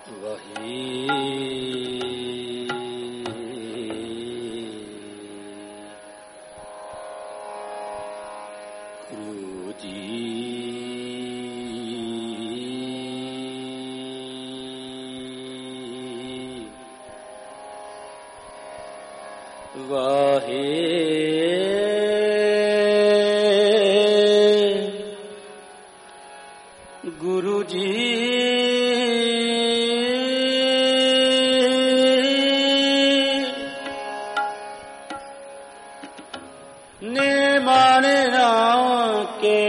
वही गुरु जी वाहे गुरु जी ने मानना के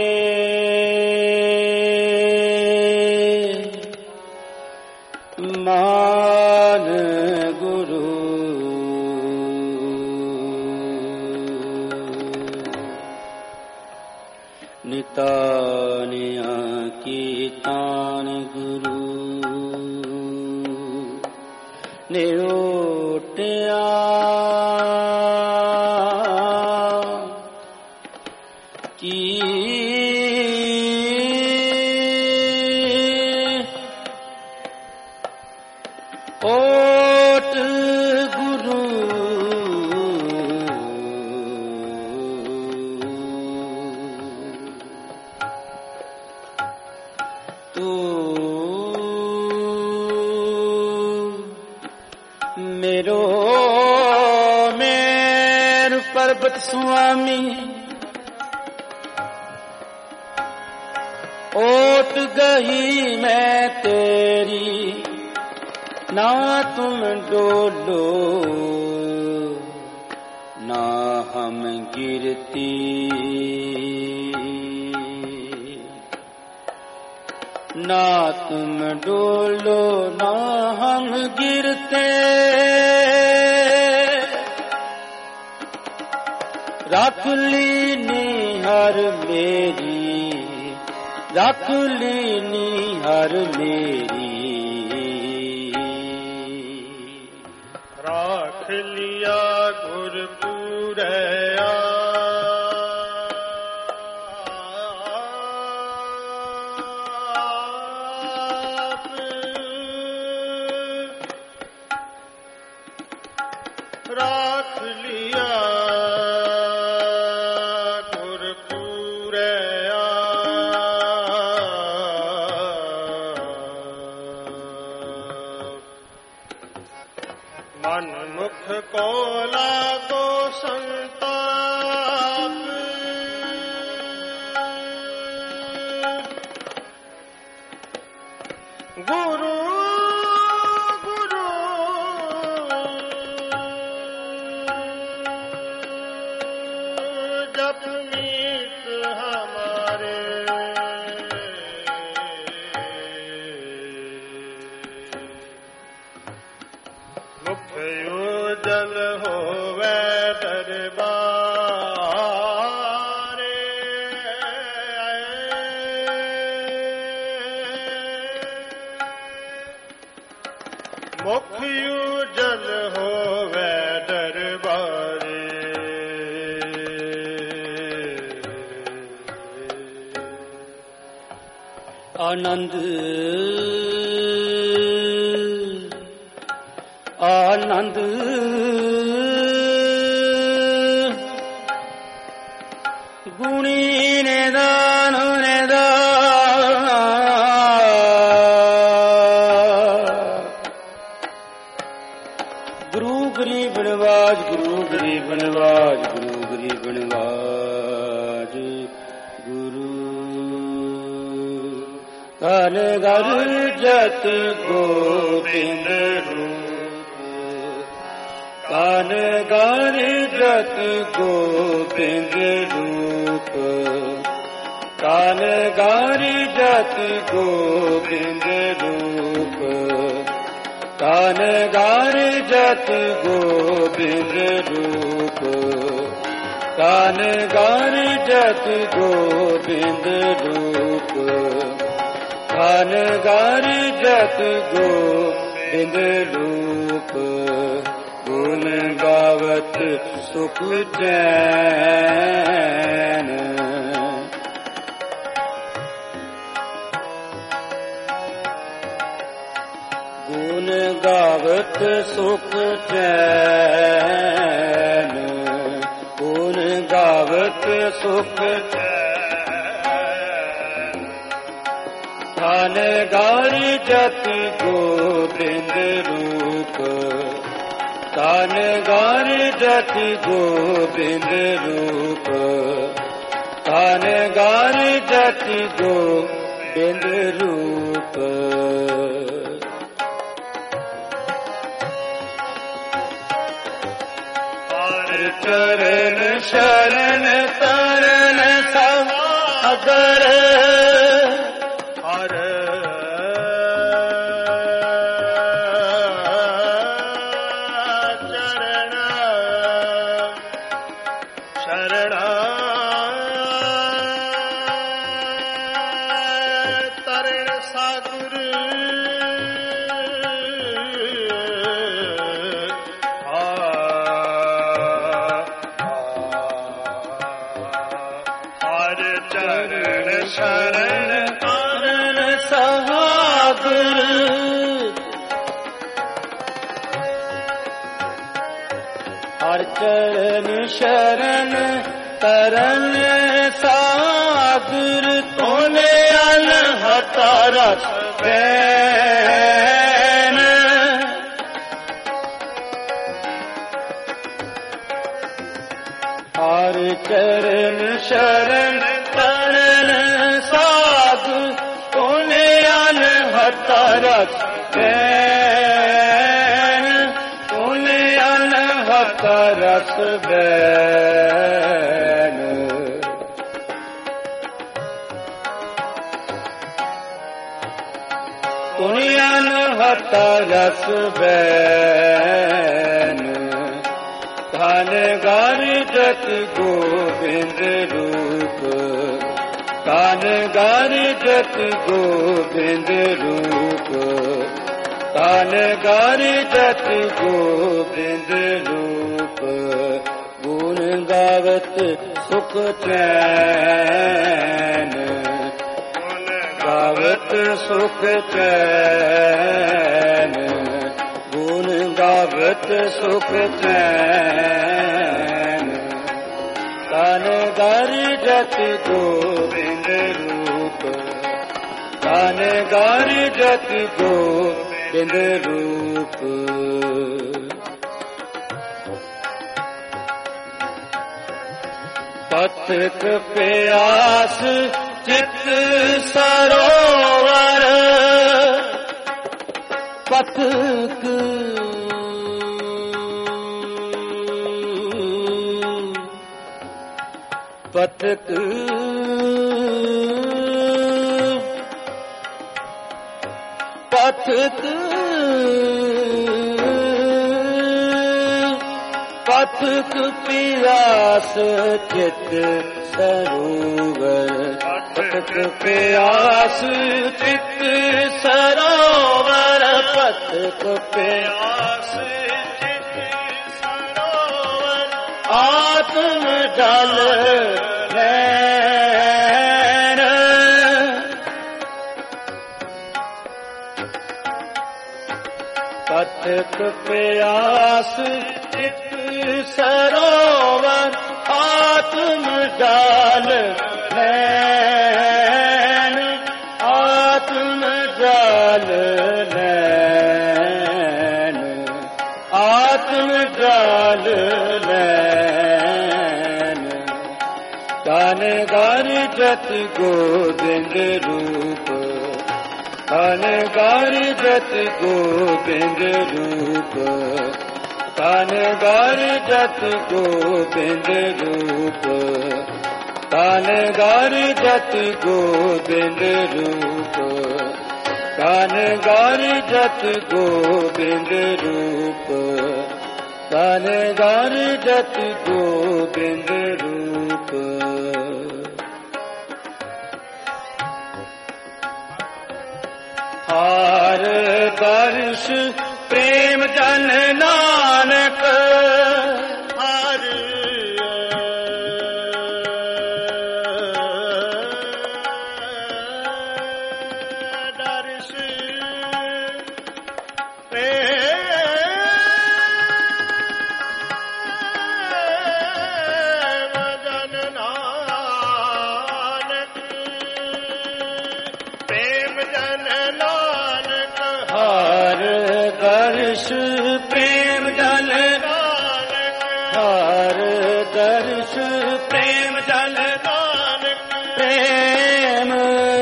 मान गुरु नितानिया की तान गुरु ने ओटिया की ओट गुरु तू मेरो पर्वत स्वामी ओट गई मैं तेरी ना तुम डोलो ना हम गिरती ना तुम डोलो ना हम गिरते रख ली निहर मेरी रख ली निहर मेरी राख लिया गुरपुरया राख लिया गुरपुरया मन मुख को लागो संताप गुरु गुरु जप मीत हमारे मुख जल होवे दरबारे मुख जल होवे दरबारे आनंद आनंद गुणी ने दान गुरु गरीब नवाज गुरु गरीब नवाज गुरु गरीब नवाज गुरु कान घर जत गोबिंद कान गान जत गोबिंद रूप कान गान जत गोबिंद रूप कान गान जत गोबिंद रूप कान गान जत गोबिंद रूप कान गान जत गोबिंद रूप गुण गावत सुख चैन गुण गावत सुख चैन, गुण गावत सुख चैन। धन गारी जति गोबिंद रूप, धन गारी जति गोबिंद रूप, धन गारी जति गोबिंद रूप। चरण शरण तरन सागर, हर चरण शरण तरन सागर। शरण तरन सागर, हर चरण शरण तरन सागर। तोने अनहता रस बैन, हर चरण शरण तरन सागर। तोने अनहता रस बैन, तोने अनहता रस बैन। तोने अनहता रस बैन। धन गारी जति गोबिंद रूप, धन गारी जति गोबिंद रूप, धन गारी जति गोबिंद रूप। गुण गावत सुख चैन, गुण गावत सुख चैन, गुण गावत सुख चैन। धन गारी जति गोबिंद रूप, धन गारी जति गोबिंद रूप। पथिक प्यास चित सरोवर, पथिक पथिक पथिक पथिक प्यास चित सरोवर, पथिक प्यास चित सरोवर, पथिक प्यास चित सरोवर। आत्म जल नैन, पथिक प्यास चित सरोवर, आत्म जल नैन, आत्म जल नैन, आत्म जल नैन। धन गारी जति गोबिंद रूप, धन गारी जति गोबिंद रूप, धन गारी जति गोबिंद रूप, धन गारी जति गोबिंद रूप, धन गारी जति गोबिंद रूप, धन गारी जति गोबिंद रूप। हार दर्श प्रेम जन नानक, हर दर्श दर्श प्रेम जल हर दर्श प्रेम जल प्रेम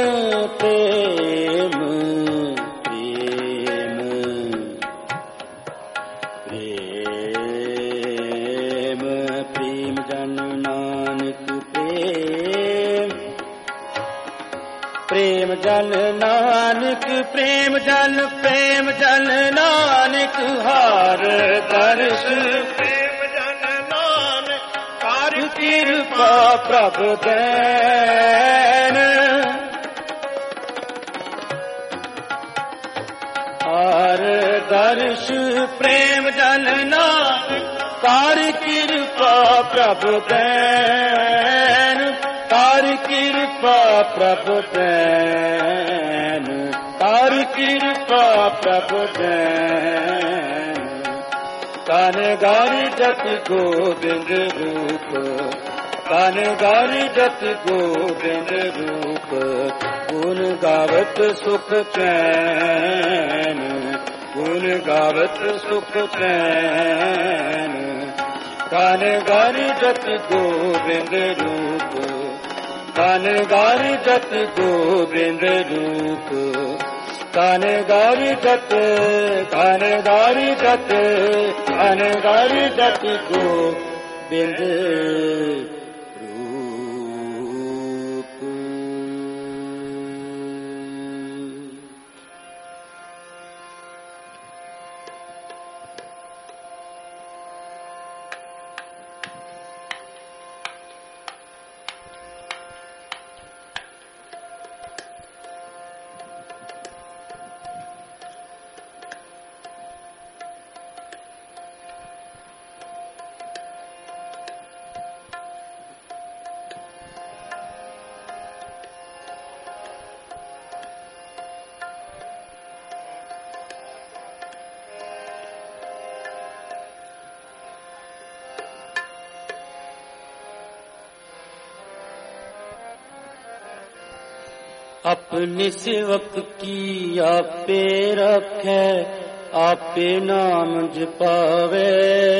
प्रेम प्रेम प्रेम प्रेम जन नानक प्रेम प्रेम जल नानक प्रेम जल नानक हर दर्श प्रेम जन नानक कार कृपा प्रभु दैन हर दर्श प्रेम जल नानक कार कृपा प्रभु दैन कार कृपा प्रभु दैन कार कृपा प्रभु दैन कान गारी जत गोविंद रूप कान गारी जत गोविंद रूप गुण गावत सुख चैन गुण गावत सुख चैन कान गारी जत गोविंद रूप कान गारी जत गोविंद रूप कान गारी जत कान गारी जत कान गारी जत गोविंद रूप। अपने सेवक की आपे रखे आपे नाम जपावे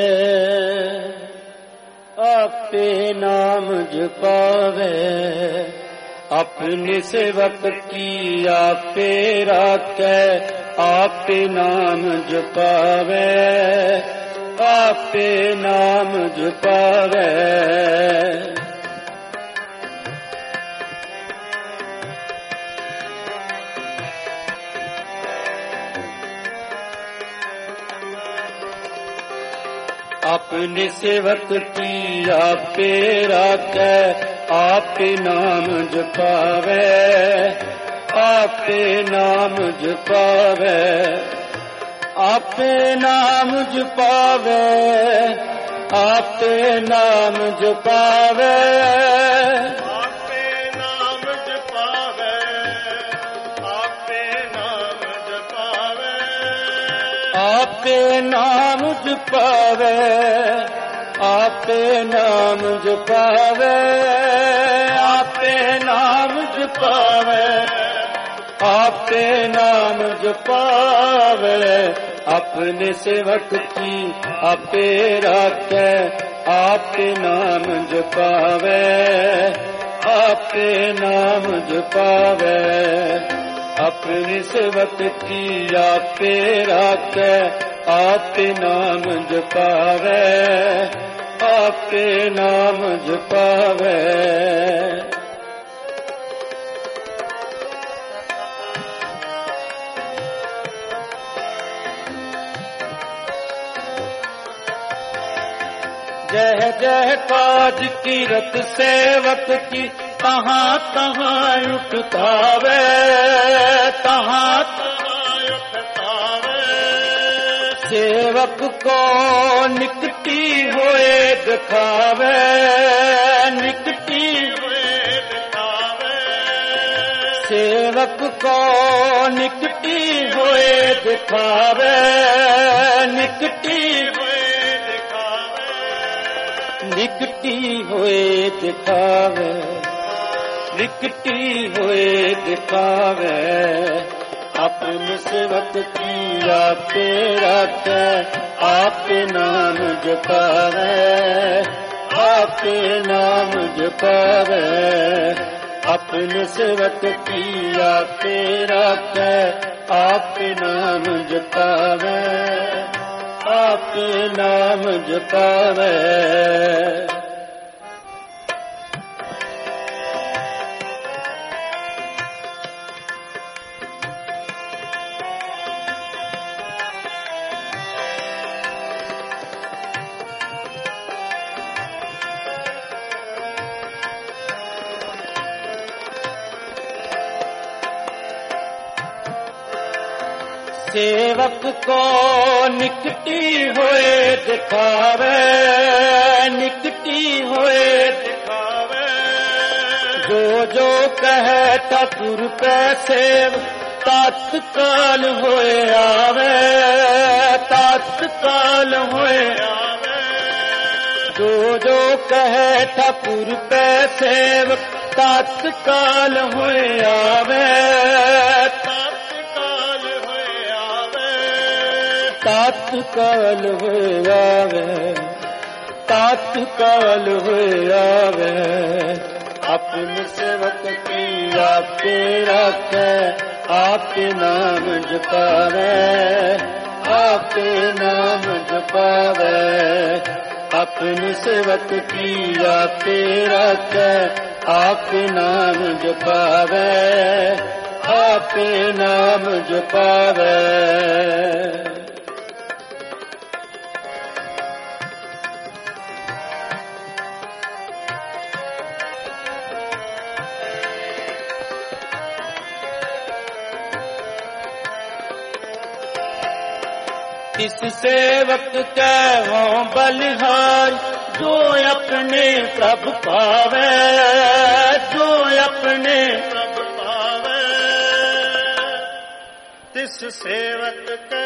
आपे नाम जपावे अपने सेवक की आपे रखे आपे नाम जपावे आपे नाम जपावे अपने सेवक की आपे राखे आपे नाम जपावे आपे नाम जपावे आपे नाम जपावे आपे नाम जपावे आपे नाम जपावे आपे नाम जपावे आपे नाम जपावे आपे नाम जपावे आपे नाम जपावे आपे नाम जपावे अपने सेवक की आपे राखे आपे नाम जपावे आपे नाम जपावे अपने सेवक की आपे राखे आपे नाम जपावे आपे नाम जपावे जय जय काज कीरत सेवक की तहाँ तहाँ उठतावे तहाँ सेवक को निकटी होए दिखावे निकटी हुए दिखावे सेवक को निकटी होए दिखावे निकटी हुए दिखावे निकटी होए दिखावे निकटी होए दिखावे अपने सेवक की आपे रखे, आपे नाम जपावे, आपे नाम जपावे। अपने सेवक की आपे रखे, आपे नाम जपावे, आपे नाम जपावे। सेवक को निकटी होए दिखावे, निकटी होए दिखावे। जो जो कहे ठाकुर पे सेव, तत्काल होए आवे, तत्काल होए आवे। जो जो कहे ठाकुर पे सेव, तत्काल होए आवे, तत्काल होए आवे, तत्काल होए आवे। अपने सेवक की आपे रखे, आपे नाम जपावे, आपे नाम जपावे। अपने सेवक की आपे रखे, आपे नाम जपावे, आपे नाम जपावे। इस सेवक के हो बलिहार, जो अपने प्रभु पावे, जो अपने प्रभु पावे। तिस सेवक के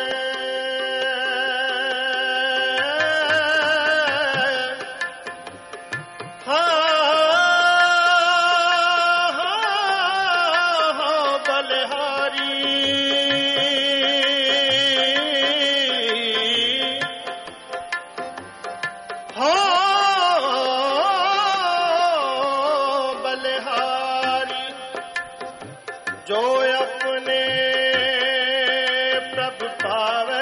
जो अपने प्रभु पावे।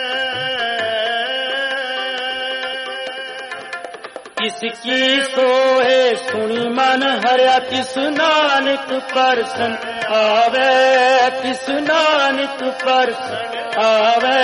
किसकी सोए सुनी मन हरिया, तिस नानक परसन आवे, तिस नानक परसन आवे।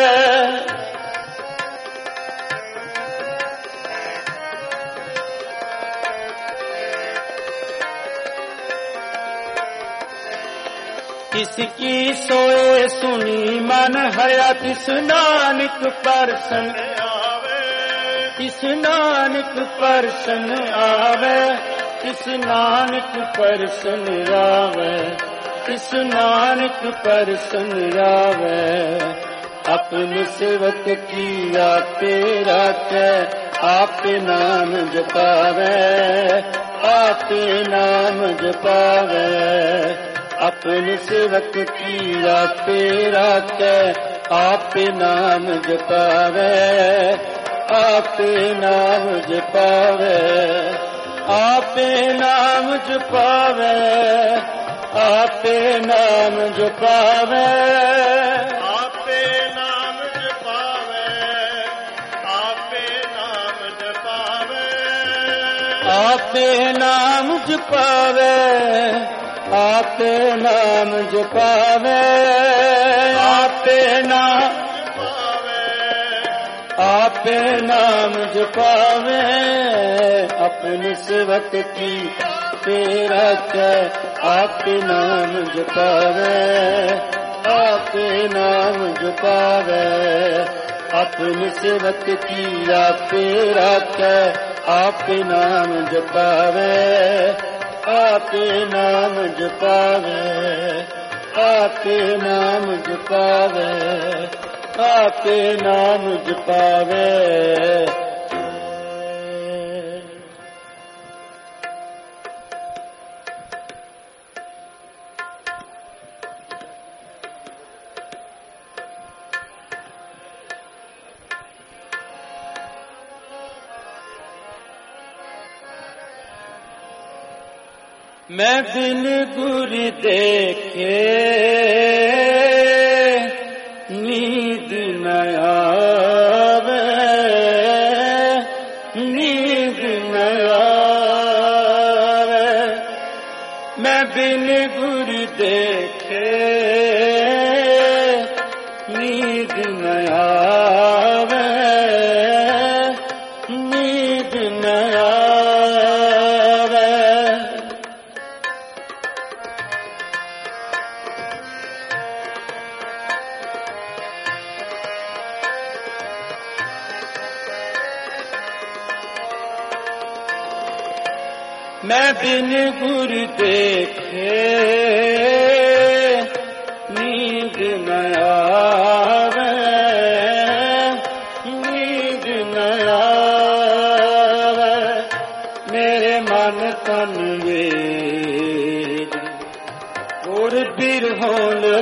किसकी सोए सुनी मन हरिया, तिस नानक परसन आवे, तिस नानक परसन आवे, तिस नानक परसन आवे, तिस नानक परसन आवे। अपने सेवक की आपे रखे, आपे नाम जपावे, आपे नाम जपावे। अपने सेवक की आपे रखे, आपे नाम जपावे, आपे नाम जपावे, आपे नाम जपावे, आपे नाम जपावे, आपे नाम जपावे, आपे नाम जपावे, आपे नाम जपावे, आपे नाम जपावे, आपे नाम जपावे, आपे नाम जपावे। अपने सेवक की तेरा के आपे नाम जपावे, आपे नाम जपावे। अपने सेवक की आपे रखे, आपे नाम जपावे, आपे नाम जपावे, आपे नाम जपावे, आपे नाम जपावे। मैं बिन गुर देखे नींद न आवे, नींद न आवे। मैं बिन गुर देखे नींद न आवे, नींद न आवे। मैं बिन गुर देखे नींद न आवे, नींद न आवे। मेरे मन तन वेद गुर बिरहों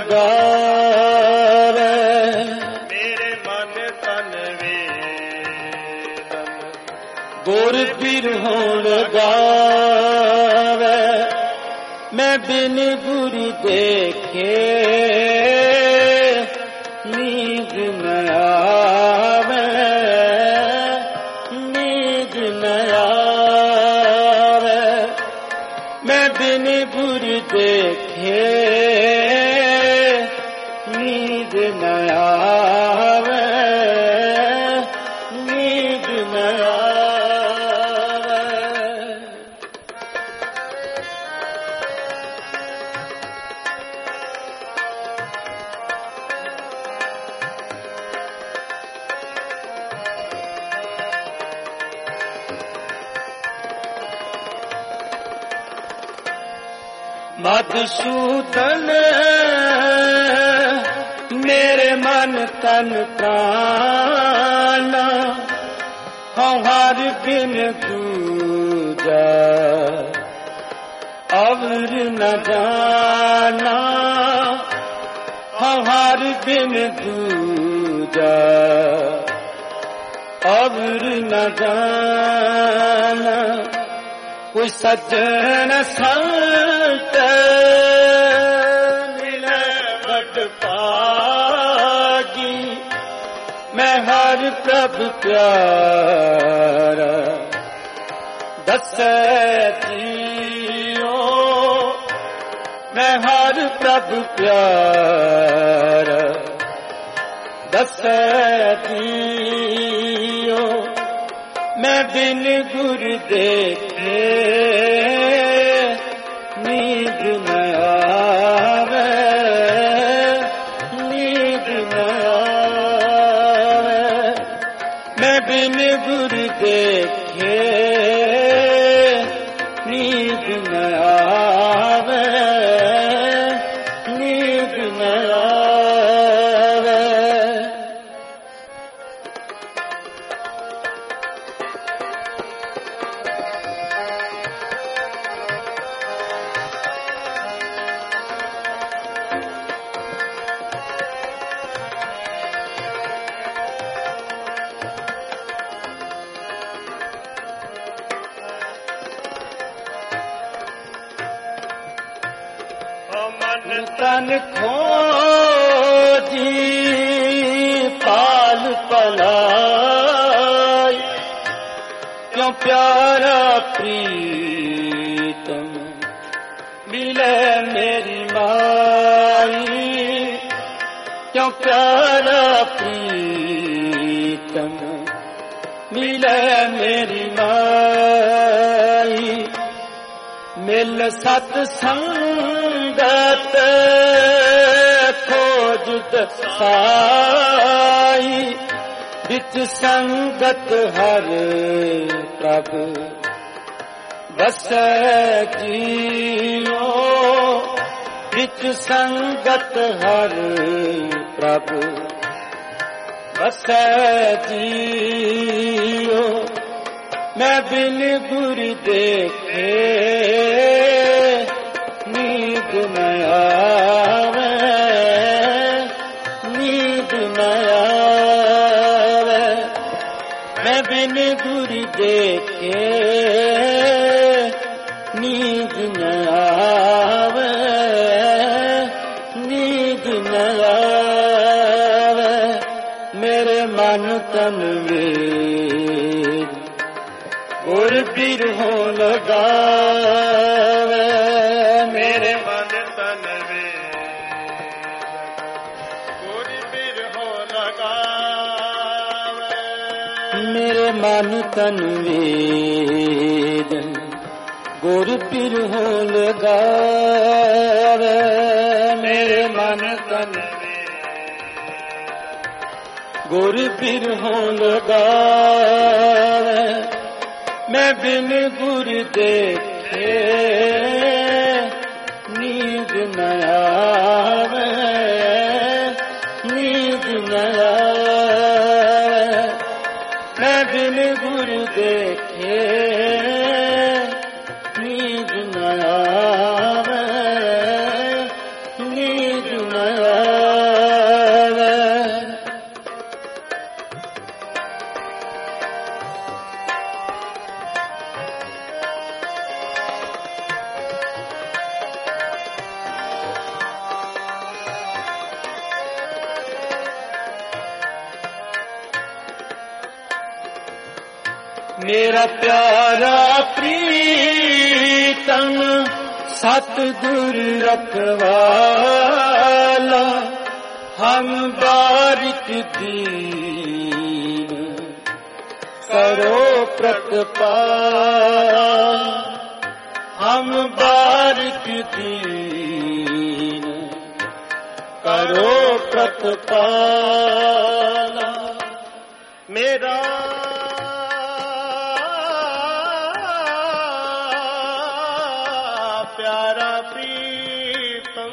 लगावे। मेरे मन तन वेद गुर बिरहों लगावे। मैं बिन गुर देखे नींद न आवे, नींद न आवे। मैं बिन गुर देखे नींद न आवे, नींद न आवे। मधुसूदन मेरे मन तन प्राण हर बिन दूजा अवर न जाना, हर बिन दूजा अवर न जाना। कोई सज्जन संत मिले बड़ भागी, मैं हर प्रभु प्यारा दसे जियो। मैं हर प्रभु प्यारा दसे जियो। मैं बिन गुर देखे नींद न आवे, नींद न आवे। मैं बिन गुर देखे नींद न आवे, नींद न आवे। तन खोजी पाल पलाई, क्यों प्यारा प्रीतम मिले मेरी माई। क्यों प्यारा प्रीतम मिले मेरी माई। मिल सत संगत खोज दसाई, बिच संगत हर प्रभु बसै जियो। बिच संगत हर प्रभु बसै जियो। मैं बिन गुर देखे नींद न आवे, नींद न आवे। मैं बिन गुर देखे नींद न मन तन वेद गुर बिरहो लगावे मेरे मन तन वेद गुर बिरहो लगावे मेरे मन तन वेद गुर बिरहो लगावे मेरे मन तन गुर बिरहो लगावे मैं बिन गुर देखे नींद न आवे नींद न आवे मैं बिन गुर देखे नींद न आवे नींद न आवे मेरा प्यारा प्रीतम सतगुर रखवाला हम बारिक दीन करो प्रतिपाल हम बारिक दीन करो प्रतिपाल मेरा प्यारा प्रीतम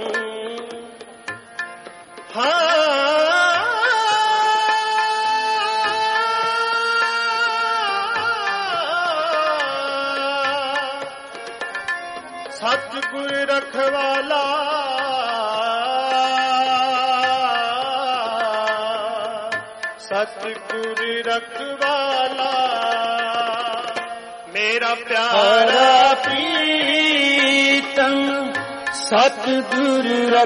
सतगुर रखवाला सतगुर रखवाला मेरा प्यारा प्रीतम सतगुर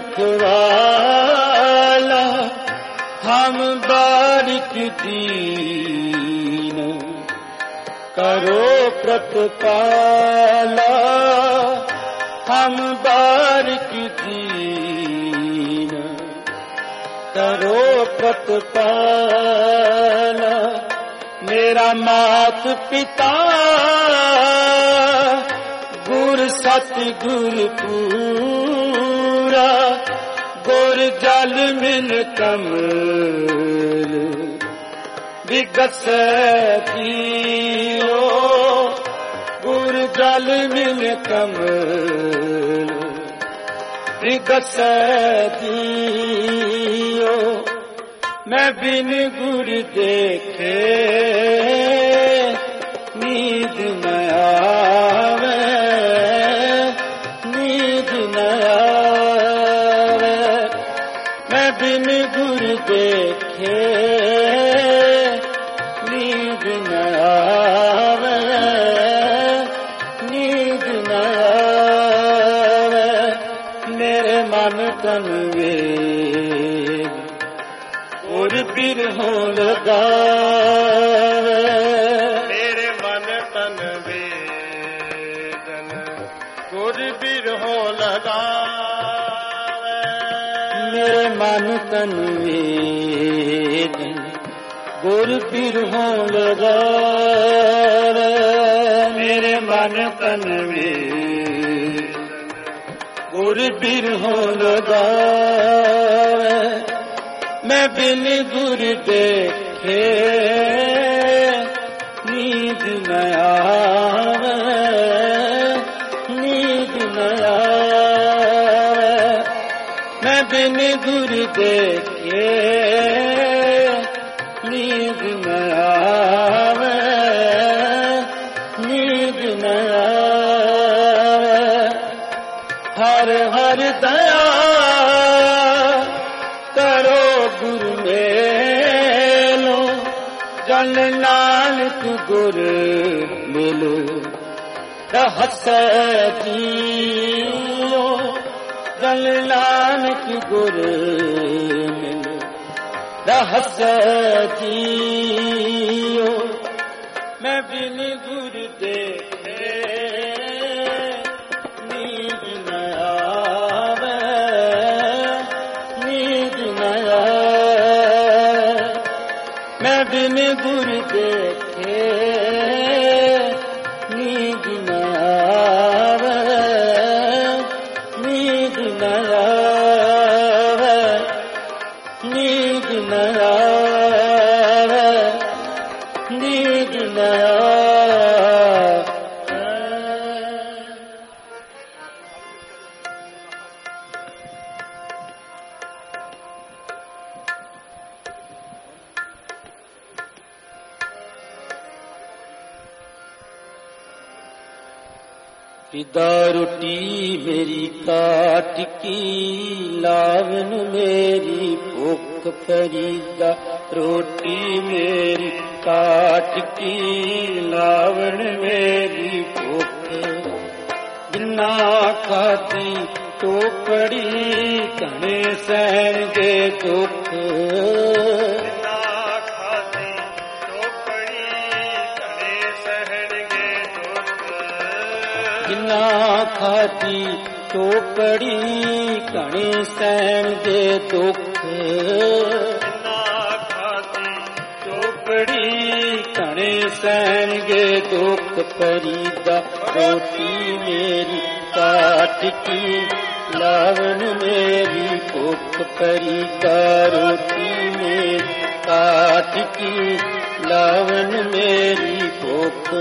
रखवाला हम बारिक दीन करो प्रतिपाला हम बारिक दीन करो प्रतिपाला मेरा मात पिता गुर सतगुर पूरा गुर जल मिल कमल विगस दियो गुर जल मिल कमल विगस दियो मैं बिन गुर देखे नींद न आवे नींद न आवे मैं बिन गुर देखे नींद न आवे नींद न आवे मेरे मन तन वेद गुर बिरहो लगावे मेरे मन तन वेदन गुर बिरहो लगावे मेरे मन तन वेदन गुर बिरहो लगावे मेरे मन तन वेदन गुर बिरहो लगावे मैं बिन गुर देखे नींद न आवे नींद न आवे मैं बिन गुर देखे नींद न आवे नींद न आवे हर हर दया करो गुरु मेलो जन नानक गुर मिलो रहस जियो जन नानक गुर मिलो रहस जियो मैं बिन गुर देखे नींद न आवे नींद न आवे मैं बिन गुर देखे नींद न आवे नींद न आवे नींद न आवे नींद न पिता रोटी मेरी काट की लावन मेरी भूख फरीदा रोटी मेरी काट की लावन मेरी भूख जिन्ना खाती तो पड़ी घने सहन के दुख जिन्ना खाती तो पड़ी घने सहन दे दुख जिन्ना खाती तो पड़ी घने सहन दे दुख फरीदा रोटी मेरी काट की लावन मेरी भूख फरीदा रोटी मेरी काट की लावन मेरी भूख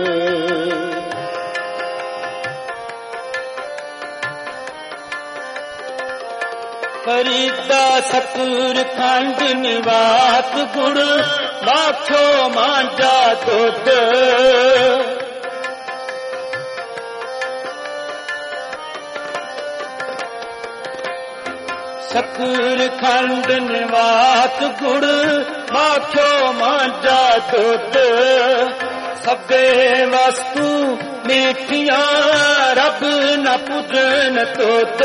फरीदा सतुर खंड निवास गुड़ माखो मांझा दुध सतुर खंड निवास गुड़ माखो मांझा दुध सबे वस्तु मीठियां रब न पुजन तुद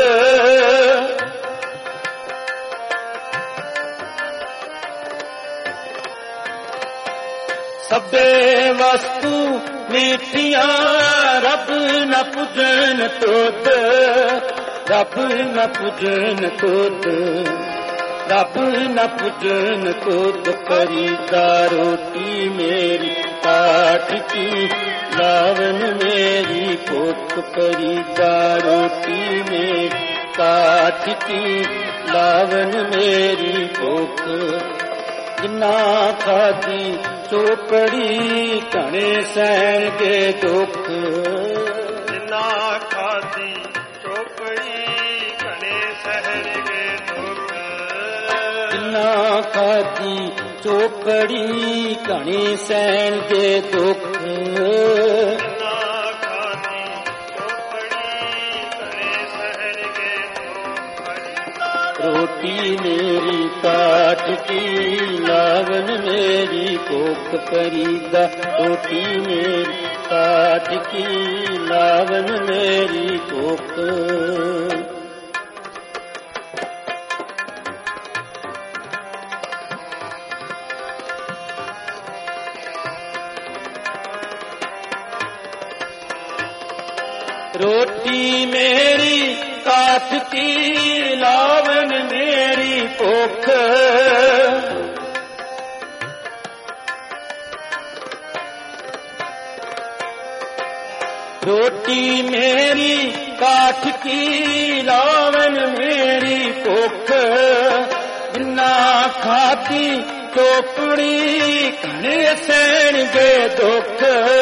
सबे वस्तु मीठियां रब न पुजन तुद रब न पुजन तुद रब न पुजन तुद फरीदा रोटी मेरी काट की लावन मेरी भूख फरीदा रोटी मेरी काट की लावन मेरी भूख जिन्ना खादी चोपड़ी घने सहन के दुख जिन्ना खादी चोपड़ी घने सहन के दुख जिन्ना खादी चोपड़ी घने सहन के दुख जिन्ना खादी चोपड़ी घने सहन के दुख रोटी मेरी काट की लावन मेरी भूख फरीदा रोटी मेरी काट की लावन मेरी भूख रोटी मेरी काट की लावन मेरी भूख रोटी मेरी काठ की लावन मेरी भूख जिन्ना खाती चोपड़ी घने सहन के दुख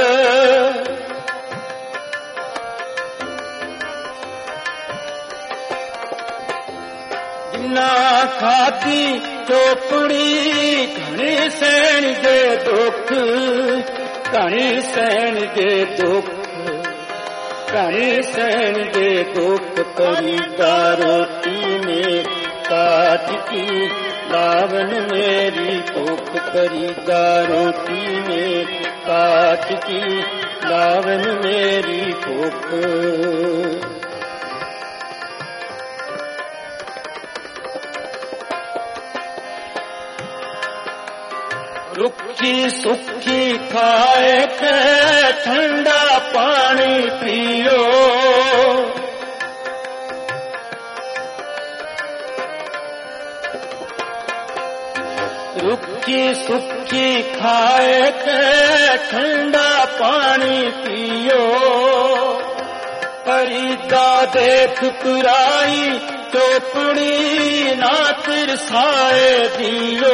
जिन्ना खाती चोपड़ी घने सहन के दुख घने सहन के दुख घने सहन के दुख फरीदा रोटी में काट की लावन मेरी भूख फरीदा रोटी में काट की लावन मेरी भूख रुखी सुखी खाए के ठंडा पानी पियो, रुखी सुखी खाए के ठंडा पानी पियो, परिदा देख पुराई चोपड़ी ना तिरसाए दियो,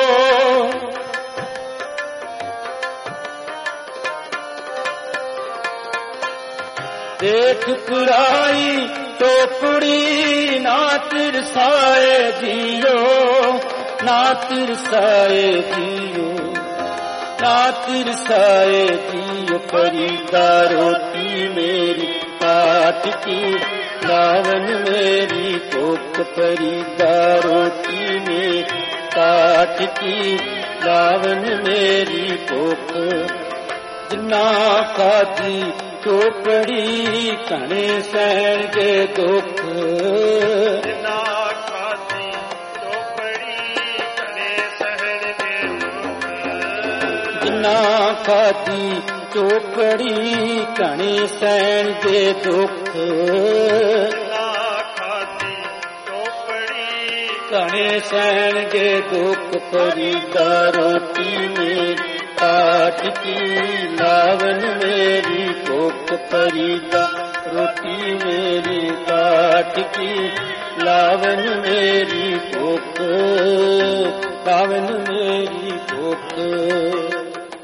देख पुराई चोपड़ी ना तिरसाए दियो, ना तिरसाए दियो, ना तिरसाए दियो, फरीदा रोटी मेरी काट की लावन मेरी कोक, फरीदा रोटी मेरी काट की लावन मेरी कोक, जिन्ना खादी चोपड़ी कणे सहन के दुख, जिन्ना खादी चोपड़ी कणे सहन के दुख, जिन्ना खादी चोपड़ी कणे सहन के दुख, जिन्ना खादी चोपड़ी कणे सहन के दुख, फरीदा रोटी मेरी काट की लावन मेरी कोक, फरीदा रोटी मेरी काट की लावन मेरी कोक, लावन मेरी कोक।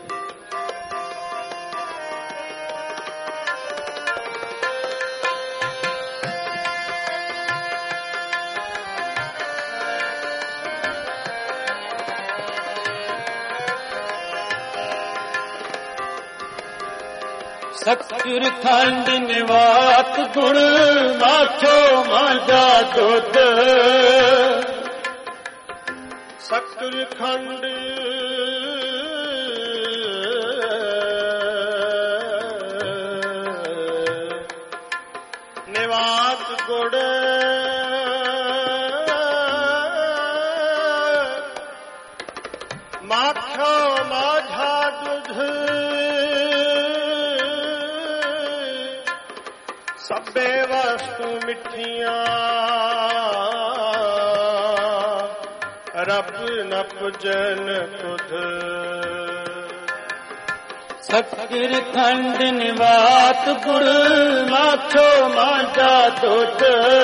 सतगुर खंड निवात गुण माछो मांझा दुध, सतगुर खंड निवात गुण माछो माझा दुध, सभे वस्तु मिठियां रब न पुजन तुध, सतगुर खंड निवात गुण माछो मांझा दुध,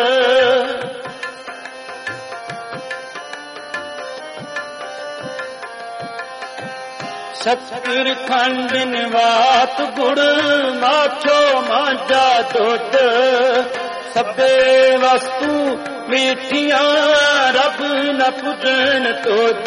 सतगुर खंड निवात गुण माछो मांझा दुध, सभे वस्तु मिठियां रब न पुजन तुध,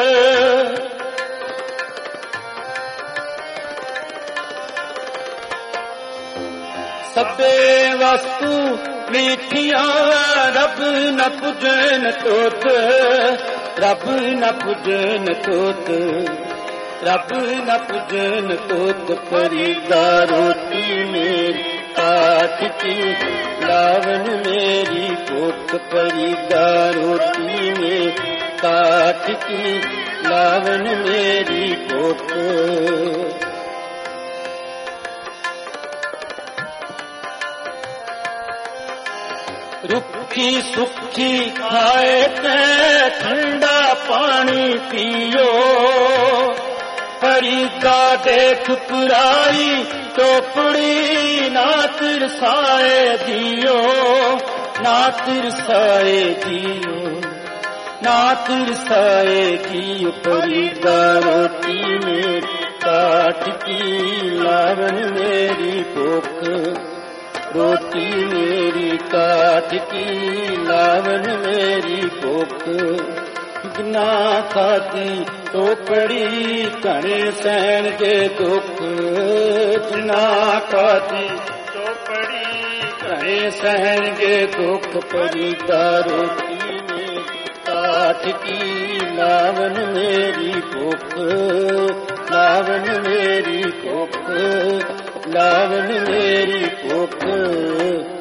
सभे वस्तु मिठियां रब न पुजन तुध, रब न पुजन तुध, रब न पुजन तुध, फरीदा रोटी मेरी काट की लावन मेरी कोक, फरीदा रोटी मेरी काट की लावन मेरी कोक। रुखी सुखी खाए के ठंडा पानी पियो, फरीदा देख पुराई चोपड़ी ना तिरसाए दियो, ना तिरसाए दियो, ना तिरसाए दियो, फरीदा रोटी मेरी काट की लावन मेरी कोक, रोटी मेरी काट की लावन मेरी कोक, जिन्ना खादी चोपड़ी कणे सहन के दुख, जिन्ना खादी चोपड़ी कणे सहन के दुख, फरीदा रोटी मेरी काट की लावन मेरी कोक, लावन मेरी कोक, लावन मेरी कोक।